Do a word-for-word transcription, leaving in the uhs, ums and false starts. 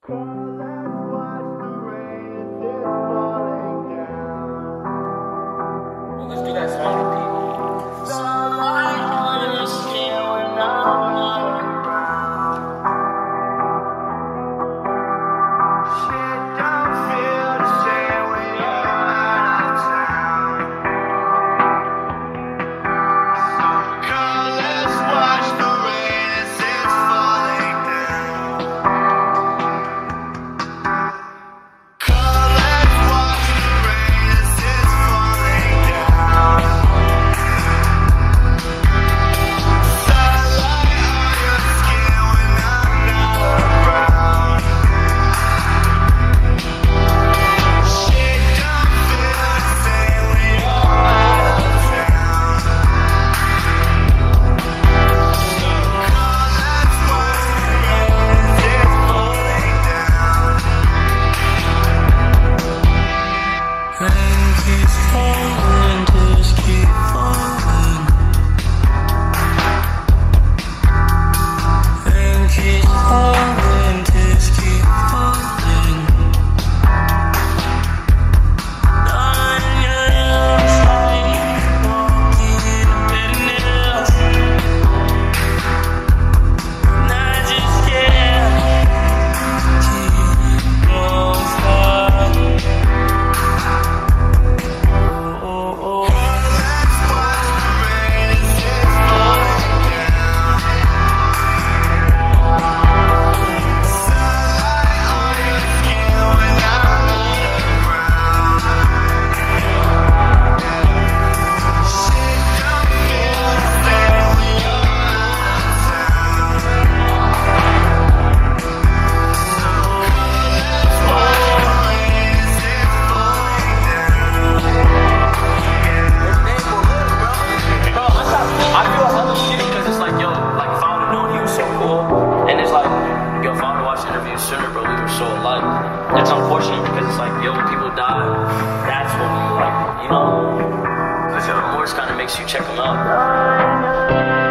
Let's do that song repeat. Sooner, but we were so alike. It's unfortunate because it's like, yo, when people die, that's when we like, you know, because your remorse kind of makes you check them out.